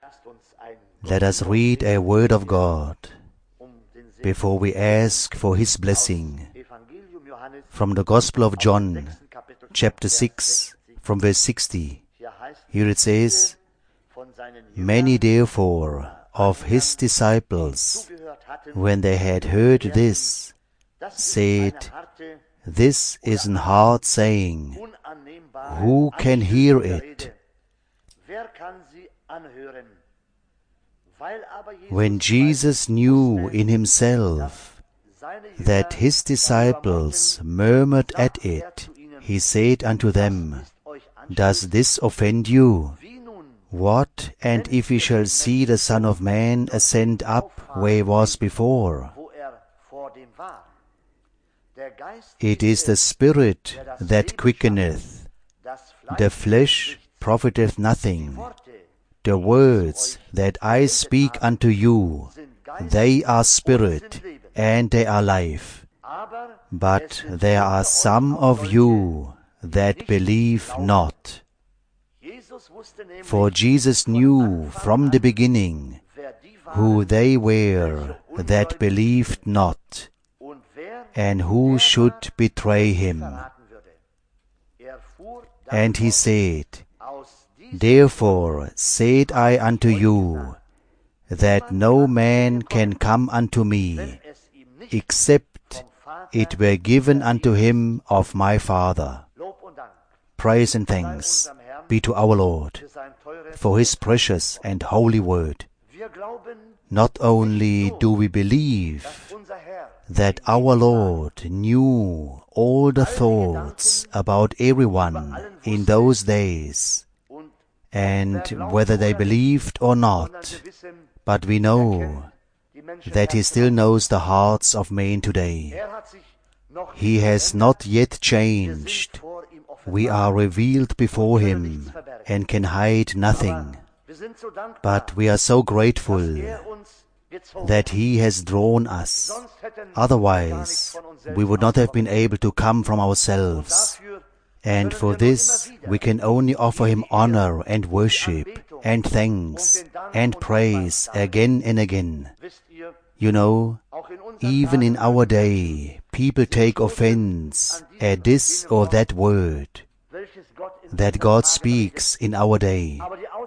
Let us read a word of God before we ask for His blessing. From the Gospel of John, chapter 6, from verse 60. Here it says, "Many therefore of His disciples, when they had heard this, said, This is an hard saying. Who can hear it?" When Jesus knew in Himself that His disciples murmured at it, He said unto them, "Does this offend you? What, and if we shall see the Son of Man ascend up where He was before? It is the Spirit that quickeneth, the flesh profiteth nothing. The words that I speak unto you, they are spirit, and they are life. But there are some of you that believe not." For Jesus knew from the beginning who they were that believed not, and who should betray Him. And He said, "Therefore said I unto you, that no man can come unto me, except it were given unto him of my Father." Praise and thanks be to our Lord for His precious and holy word. Not only do we believe that our Lord knew all the thoughts about everyone in those days, and whether they believed or not, but we know that He still knows the hearts of men today. He has not yet changed. We are revealed before Him and can hide nothing. But we are so grateful that He has drawn us. Otherwise, we would not have been able to come from ourselves. And for this, we can only offer Him honor and worship and thanks and praise again and again. You know, even in our day, people take offense at this or that word that God speaks in our day.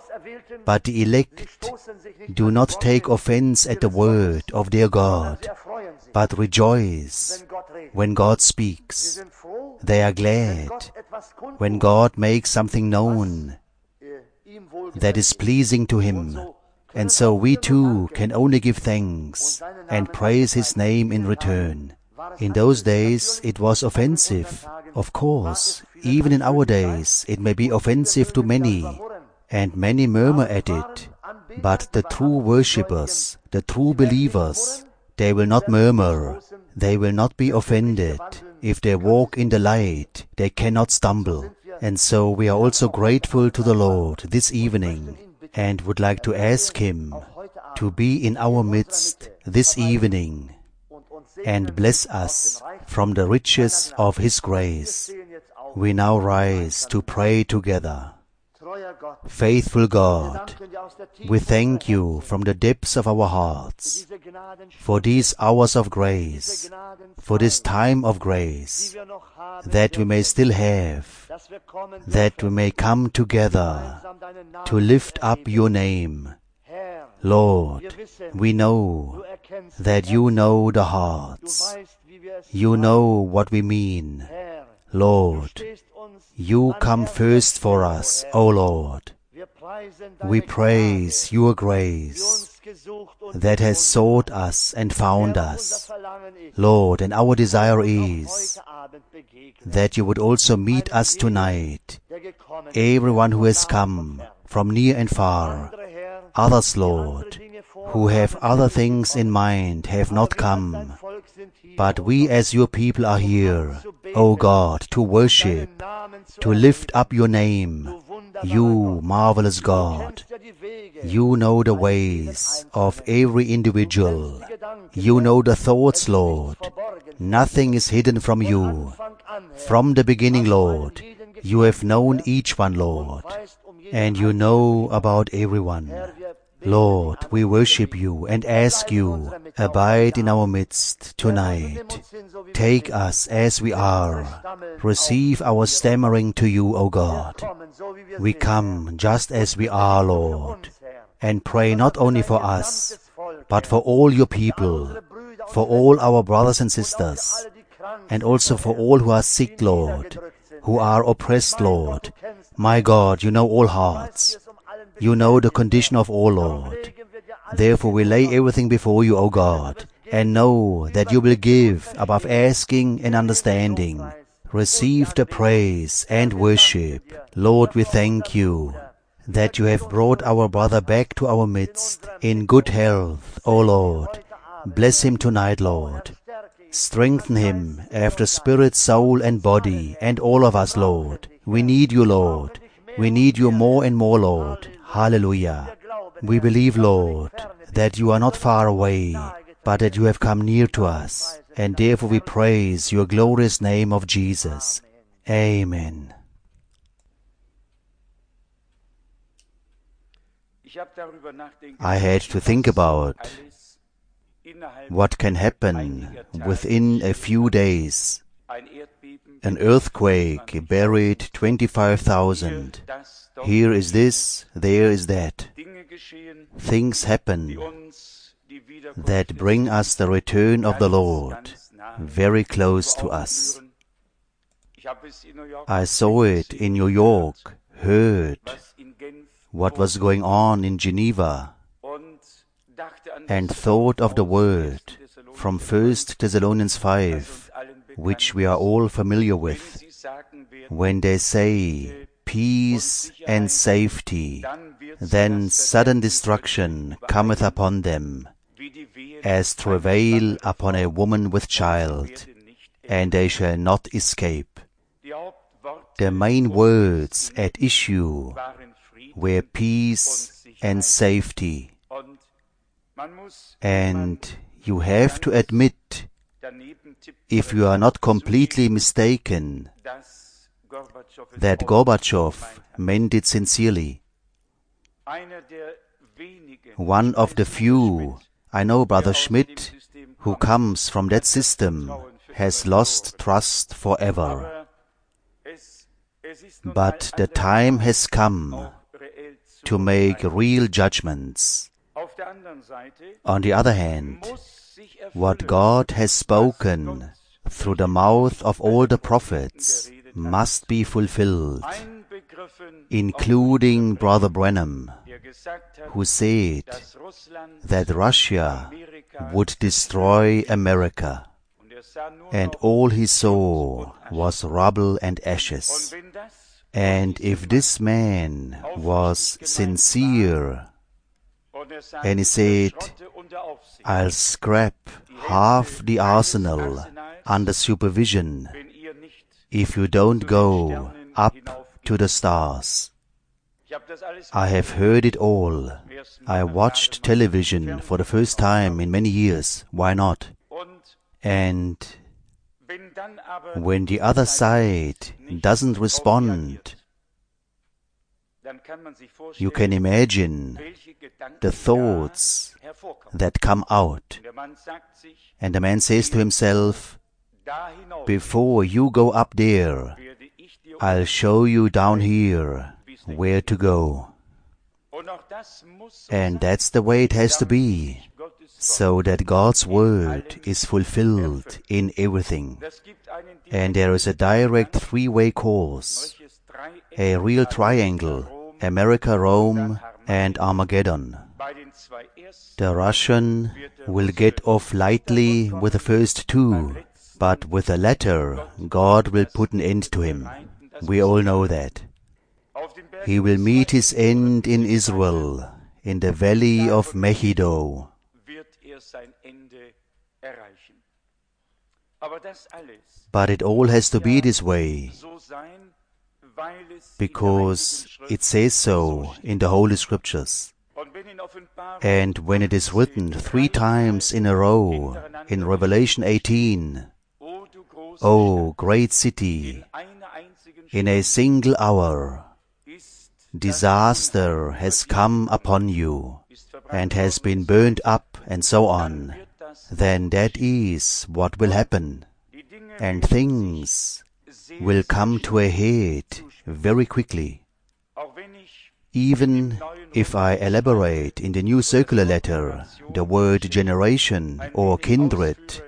But the elect do not take offense at the word of their God, but rejoice when God speaks. They are glad when God makes something known that is pleasing to Him. And so we too can only give thanks and praise His name in return. In those days it was offensive. Of course, even in our days it may be offensive to many, and many murmur at it. But the true worshippers, the true believers, they will not murmur, they will not be offended. If they walk in the light, they cannot stumble. And so we are also grateful to the Lord this evening, and would like to ask Him to be in our midst this evening and bless us from the riches of His grace. We now rise to pray together. Faithful God, we thank You from the depths of our hearts for these hours of grace, for this time of grace that we may still have, that we may come together to lift up Your name. Lord, we know that You know the hearts. You know what we mean. Lord, You come first for us, O Lord. We praise Your grace that has sought us and found us. Lord, and our desire is that You would also meet us tonight, everyone who has come from near and far. Others, Lord, who have other things in mind have not come. But we as Your people are here, O God, to worship, to lift up Your name, You marvelous God. You know the ways of every individual. You know the thoughts, Lord. Nothing is hidden from You. From the beginning, Lord, You have known each one, Lord, and You know about everyone. Lord, we worship you and ask you, abide in our midst tonight. Take us as we are. Receive our stammering to you, O God. We come just as we are, Lord, and pray not only for us, but for all your people, for all our brothers and sisters, and also for all who are sick, Lord, who are oppressed, Lord. My God, you know all hearts. You know the condition of all, Lord. Therefore we lay everything before you, O God, and know that you will give above asking and understanding. Receive the praise and worship. Lord, we thank you that you have brought our brother back to our midst in good health, O Lord. Bless him tonight, Lord. Strengthen him after spirit, soul, and body, and all of us, Lord. We need you, Lord. We need you more and more, Lord. Hallelujah. We believe, Lord, that you are not far away, but that you have come near to us, and therefore we praise your glorious name of Jesus. Amen. I had to think about what can happen within a few days. An earthquake buried 25,000. Here is this, there is that. Things happen that bring us the return of the Lord very close to us. I saw it in New York, heard what was going on in Geneva, and thought of the word from 1 Thessalonians 5, which we are all familiar with, when they say, peace and safety, then sudden destruction cometh upon them, as travail upon a woman with child, and they shall not escape. The main words at issue were peace and safety. And you have to admit, if you are not completely mistaken, that Gorbachev meant it sincerely. One of the few, I know Brother Schmidt, who comes from that system, has lost trust forever. But the time has come to make real judgments. On the other hand, what God has spoken through the mouth of all the prophets must be fulfilled, including Brother Branham, who said that Russia would destroy America, and all he saw was rubble and ashes. And if this man was sincere, and he said, I'll scrap half the arsenal under supervision if you don't go up to the stars. I have heard it all. I watched television for the first time in many years. Why not? And when the other side doesn't respond, you can imagine the thoughts that come out. And the man says to himself, before you go up there, I'll show you down here where to go. And that's the way it has to be, so that God's word is fulfilled in everything. And there is a direct three-way course, a real triangle, America, Rome, and Armageddon. The Russian will get off lightly with the first two, but with the latter, God will put an end to him. We all know that. He will meet his end in Israel, in the valley of Megiddo. But it all has to be this way, because it says so in the Holy Scriptures. And when it is written 3 times in a row in Revelation 18, O great city, in a single hour, disaster has come upon you. and has been burned up and so on, then that is what will happen, and things will come to a head very quickly. Even if I elaborate in the New Circular Letter the word generation or kindred,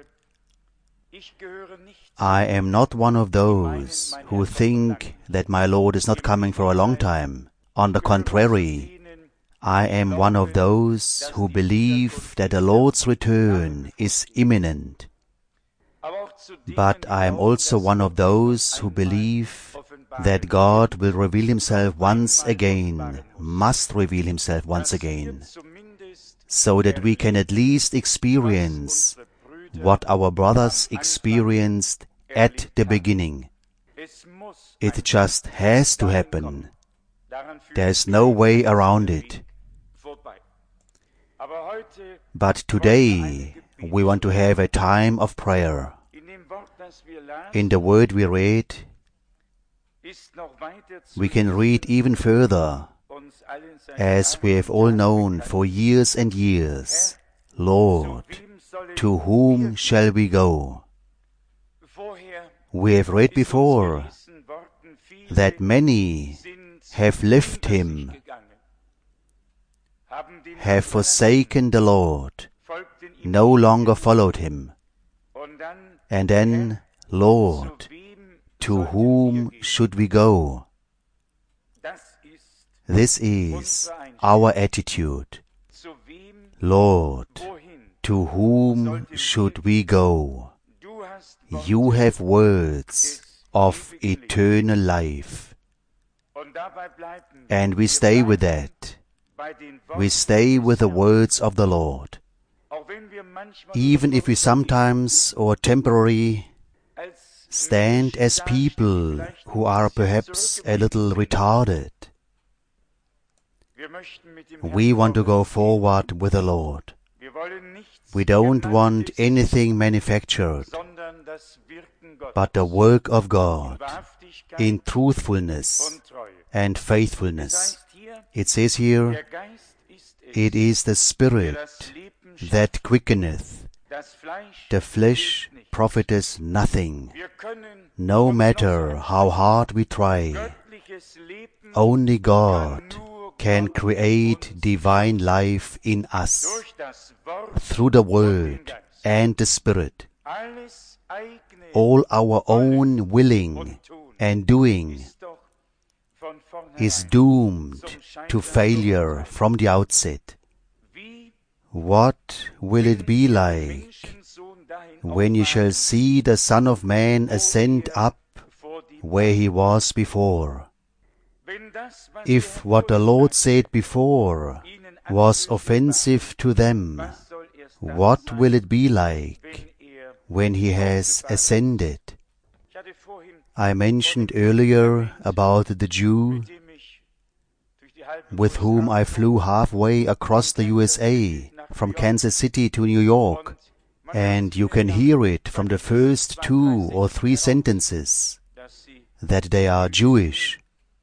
I am not one of those who think that my Lord is not coming for a long time. On the contrary, I am one of those who believe that the Lord's return is imminent. But I am also one of those who believe that God will reveal Himself once again, must reveal Himself once again, so that we can at least experience what our brothers experienced at the beginning. It just has to happen. There's no way around it. But today we want to have a time of prayer. In the word we read, we can read even further, as we have all known for years and years, Lord, to whom shall we go? We have read before that many have left Him, have forsaken the Lord, no longer followed Him. And then, Lord, to whom should we go? This is our attitude. Lord, to whom should we go? You have words of eternal life. And we stay with that. We stay with the words of the Lord. Even if we sometimes or temporarily stand as people who are perhaps a little retarded, we want to go forward with the Lord. We don't want anything manufactured, but the work of God in truthfulness and faithfulness. It says here, it is the Spirit that quickeneth, the flesh profiteth nothing. No matter how hard we try, only God can create divine life in us through the Word and the Spirit. All our own willing and doing is doomed to failure from the outset. What will it be like when you shall see the Son of Man ascend up where He was before? If what the Lord said before was offensive to them, what will it be like when He has ascended? I mentioned earlier about the Jew with whom I flew halfway across the USA from Kansas City to New York, and you can hear it from the first 2 or 3 sentences that they are Jewish.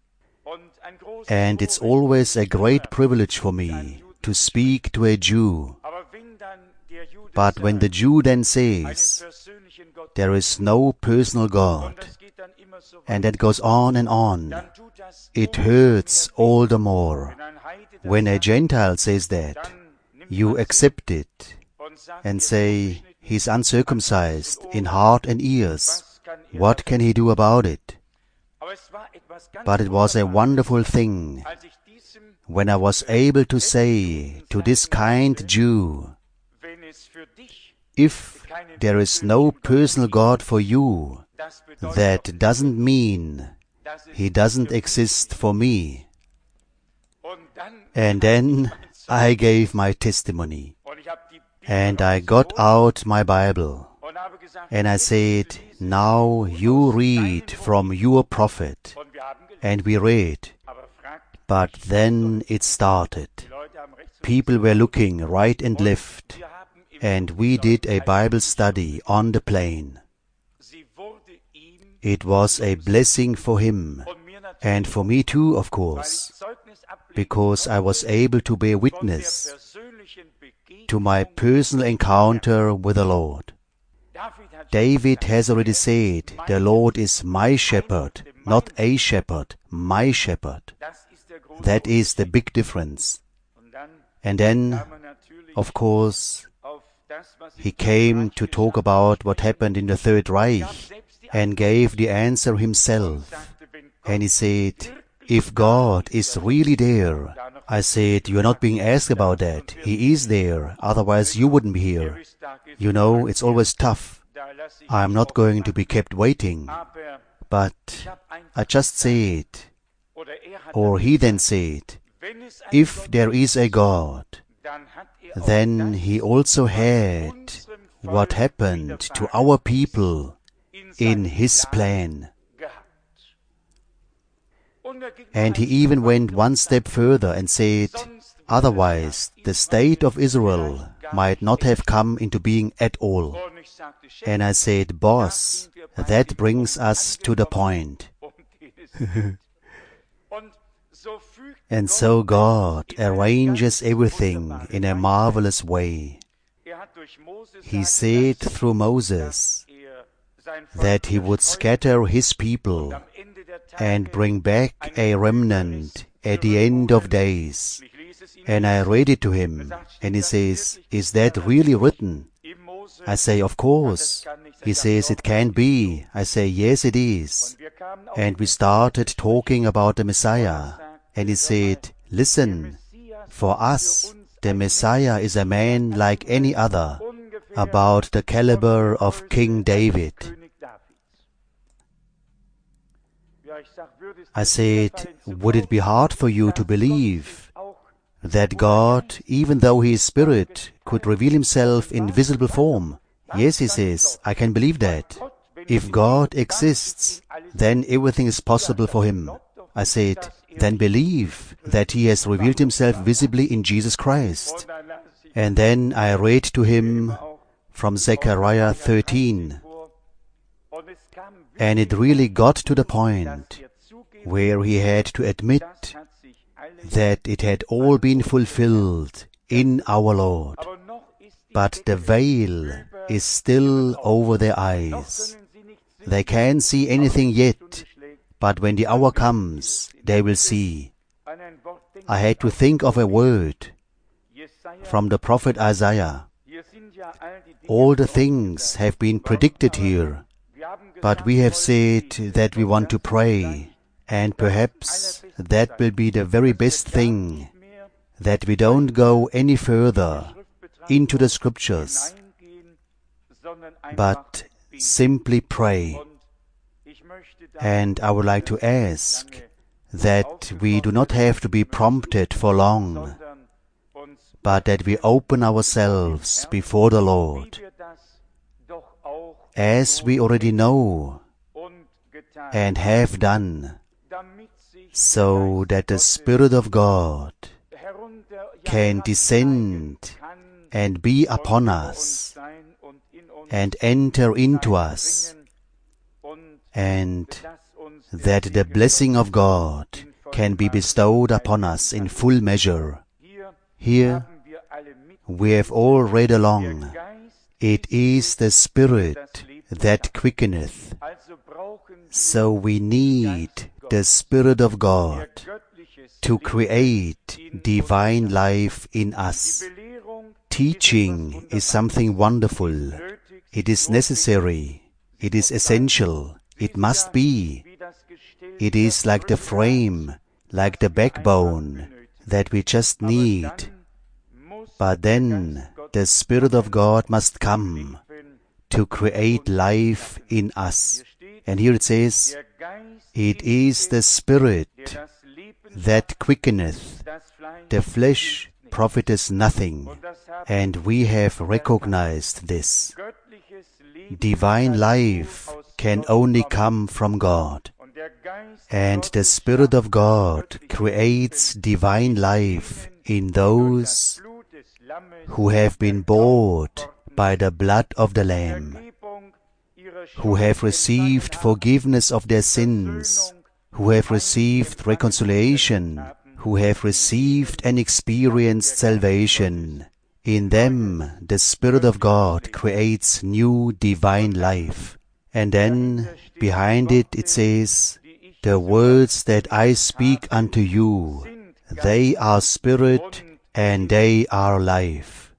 And it's always a great privilege for me to speak to a Jew. But when the Jew then says, there is no personal God, and that goes on and on, it hurts all the more. When a Gentile says that, you accept it and say, he's uncircumcised in heart and ears. What can he do about it? But it was a wonderful thing when I was able to say to this kind Jew, if there is no personal God for you, that doesn't mean He doesn't exist for me. And then I gave my testimony, and I got out my Bible, and I said, now you read from your prophet. And we read, but then it started. People were looking right and left, and we did a Bible study on the plane. It was a blessing for him, and for me too, of course, because I was able to bear witness to my personal encounter with the Lord. David has already said, the Lord is my shepherd, not a shepherd, my shepherd. That is the big difference. And then, of course, he came to talk about what happened in the Third Reich and gave the answer himself. And he said, if God is really there, I said, you are not being asked about that. He is there, otherwise you wouldn't be here. You know, it's always tough. I am not going to be kept waiting. But I just said, or he then said, if there is a God, then he also had what happened to our people in his plan. And he even went one step further and said, otherwise the state of Israel might not have come into being at all. And I said, boss, that brings us to the point. And so God arranges everything in a marvelous way. He said through Moses that he would scatter his people and bring back a remnant at the end of days. And I read it to him, and he says, is that really written? I say, of course. He says, it can be. I say, yes, it is. And we started talking about the Messiah. And he said, listen, for us, the Messiah is a man like any other, about the caliber of King David. I said, would it be hard for you to believe that God, even though He is Spirit, could reveal Himself in visible form? Yes, he says, I can believe that. If God exists, then everything is possible for Him. I said, then believe that He has revealed Himself visibly in Jesus Christ. And then I read to him from Zechariah 13. And it really got to the point where he had to admit that it had all been fulfilled in our Lord. But the veil is still over their eyes. They can't see anything yet, but when the hour comes, they will see. I had to think of a word from the prophet Isaiah. All the things have been predicted here, but we have said that we want to pray, and perhaps that will be the very best thing, that we don't go any further into the Scriptures, but simply pray. And I would like to ask that we do not have to be prompted for long, but that we open ourselves before the Lord, as we already know and have done, so that the Spirit of God can descend and be upon us and enter into us, and that the blessing of God can be bestowed upon us in full measure. Here we have all read along, it is the Spirit that quickeneth. So we need the Spirit of God to create divine life in us. Teaching is something wonderful. It is necessary. It is essential. It must be. It is like the frame, like the backbone that we just need. But then the Spirit of God must come to create life in us. And here it says, it is the Spirit that quickeneth, the flesh profiteth nothing. And we have recognized this. Divine life can only come from God. And the Spirit of God creates divine life in those who have been bought by the blood of the Lamb, who have received forgiveness of their sins, who have received reconciliation, who have received and experienced salvation In them the Spirit of God creates new divine life. And then behind it says, the words that I speak unto you, they are spirit and they are life.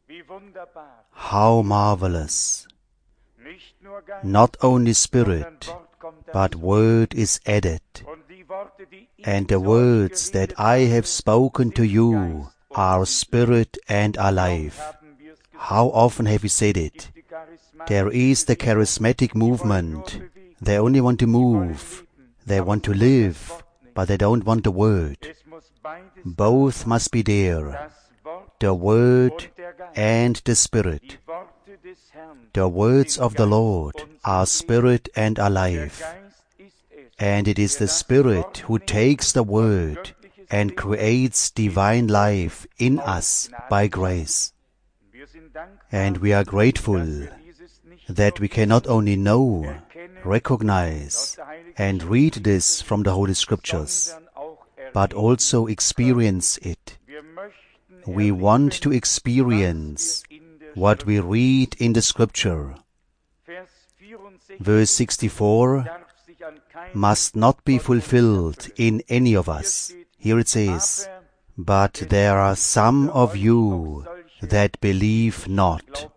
How marvelous! Not only spirit, but word is added. And the words that I have spoken to you are spirit and are life. How often have we said it? There is the charismatic movement. They only want to move. They want to live, but they don't want the word. Both must be there, the word and the spirit. The words of the Lord are spirit and are life. And it is the Spirit who takes the word and creates divine life in us by grace. And we are grateful that we can not only know, recognize, and read this from the Holy Scriptures, but also experience it. We want to experience what we read in the Scripture. Verse 64 must not be fulfilled in any of us. Here it says, but there are some of you that believe not.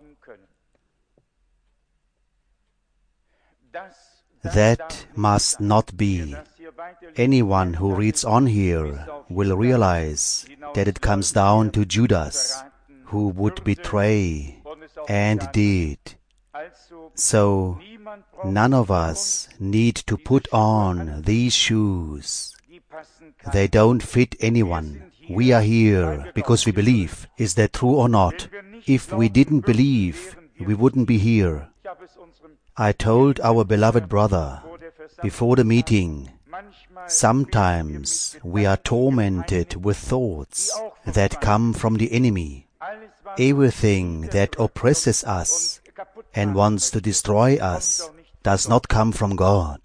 That must not be. Anyone who reads on here will realize that it comes down to Judas, who would betray and did. So, none of us need to put on these shoes. They don't fit anyone. We are here because we believe. Is that true or not? If we didn't believe, we wouldn't be here. I told our beloved brother before the meeting, sometimes we are tormented with thoughts that come from the enemy. Everything that oppresses us and wants to destroy us does not come from God.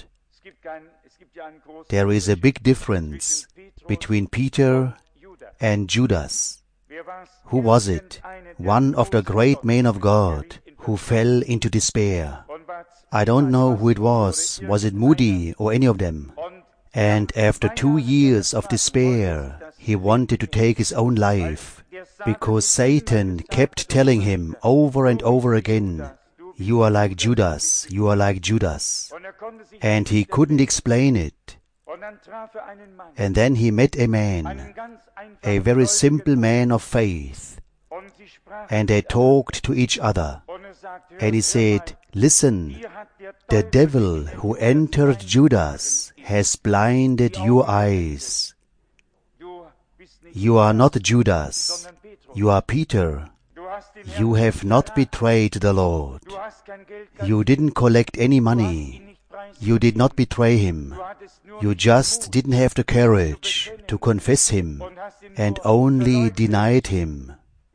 There is a big difference between Peter and Judas. Who was it? One of the great men of God who fell into despair. I don't know who it was. Was it Moody or any of them? And after 2 years of despair, he wanted to take his own life, because Satan kept telling him over and over again, you are like Judas, you are like Judas. And he couldn't explain it. And then he met a man, a very simple man of faith, and they talked to each other. And he said, listen, the devil who entered Judas has blinded your eyes. You are not Judas, you are Peter. You have not betrayed the Lord. You didn't collect any money. You did not betray him. You just didn't have the courage to confess him and only denied him.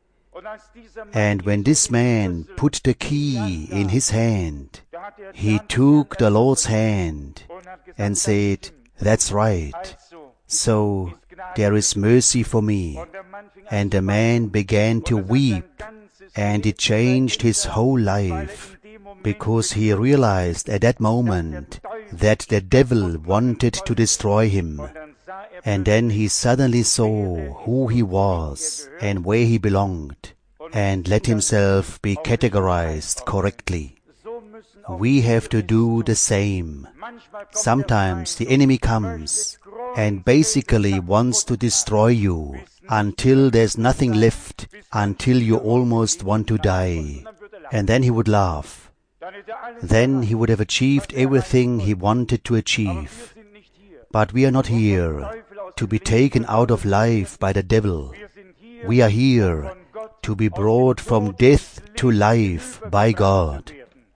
And when this man put the key in his hand, he took the Lord's hand and said, that's right. So there is mercy for me. And the man began to weep, and it changed his whole life, because he realized at that moment that the devil wanted to destroy him. And then he suddenly saw who he was and where he belonged, and let himself be categorized correctly. We have to do the same. Sometimes the enemy comes and basically wants to destroy you until there's nothing left, until you almost want to die. And then he would laugh. Then he would have achieved everything he wanted to achieve. But we are not here to be taken out of life by the devil. We are here to be brought from death to life by God.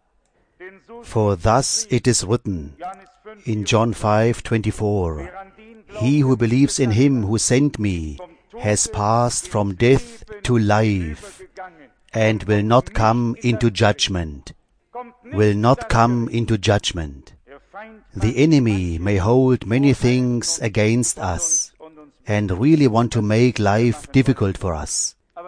For thus it is written in John 5:24, he who believes in him who sent me has passed from death to life, and will not come into judgment. Will not come into judgment. The enemy may hold many things against us and really want to make life difficult for us.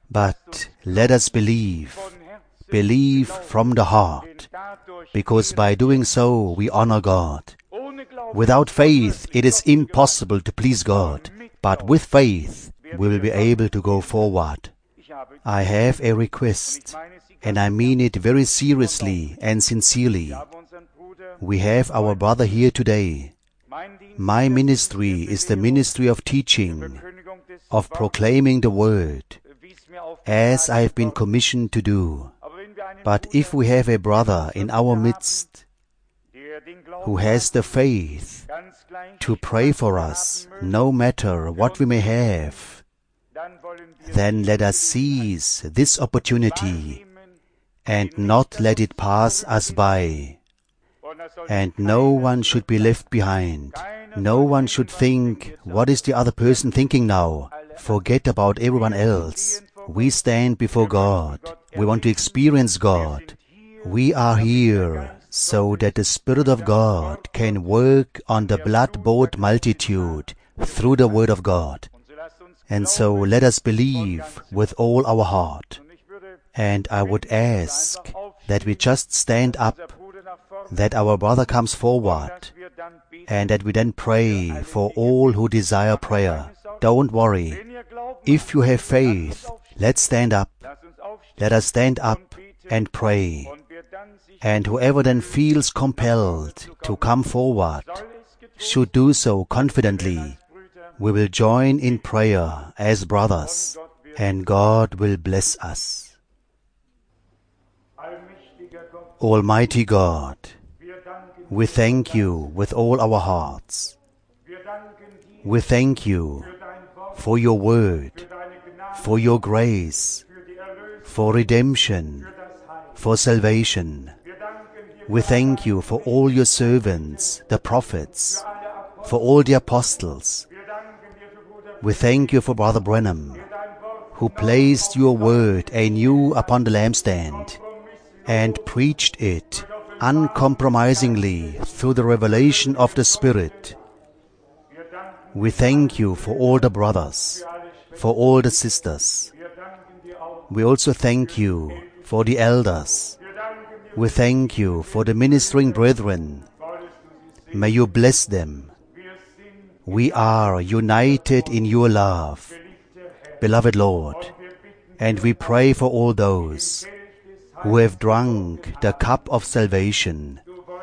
But let us believe from the heart, because by doing so we honor God. Without faith it is impossible to please God, but with faith we will be able to go forward. I have a request, and I mean it very seriously and sincerely. We have our brother here today. My ministry is the ministry of teaching, of proclaiming the word, as I have been commissioned to do. But if we have a brother in our midst who has the faith to pray for us, no matter what we may have, then let us seize this opportunity and not let it pass us by. And no one should be left behind. No one should think, what is the other person thinking now? Forget about everyone else. We stand before God. We want to experience God. We are here so that the Spirit of God can work on the blood-bought multitude through the Word of God. And so let us believe with all our heart. And I would ask that we just stand up, that our brother comes forward, and that we then pray for all who desire prayer. Don't worry. If you have faith, let's stand up. Let us stand up and pray. And whoever then feels compelled to come forward should do so confidently. We will join in prayer as brothers, and God will bless us. Almighty God, we thank you with all our hearts. We thank you for your word, for your grace, for redemption, for salvation. We thank you for all your servants, the prophets, for all the apostles. We thank you for Brother Branham, who placed your word anew upon the lampstand and preached it uncompromisingly through the revelation of the Spirit. We thank you for all the brothers, for all the sisters. We also thank you for the elders. We thank you for the ministering brethren. May you bless them. We are united in your love, beloved Lord, and we pray for all those who have drunk the cup of salvation,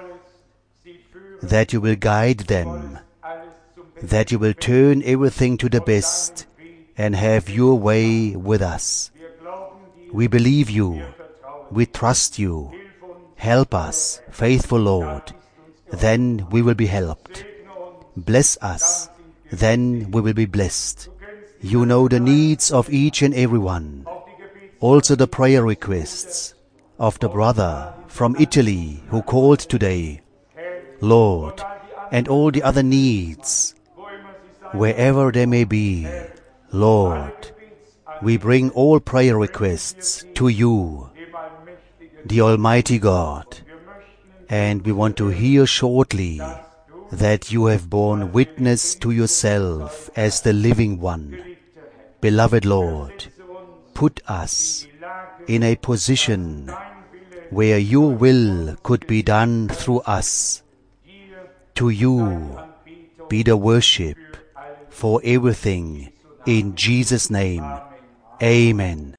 that you will guide them, that you will turn everything to the best and have your way with us. We believe you. We trust you. Help us, faithful Lord. Then we will be helped. Bless us. Then we will be blessed. You know the needs of each and every one. Also the prayer requests of the brother from Italy who called today. Lord, and all the other needs, wherever they may be. Lord, we bring all prayer requests to you, the Almighty God, and we want to hear shortly that you have borne witness to yourself as the living one. Beloved Lord, put us in a position where your will could be done through us. To you be the worship for everything. In Jesus' name, amen.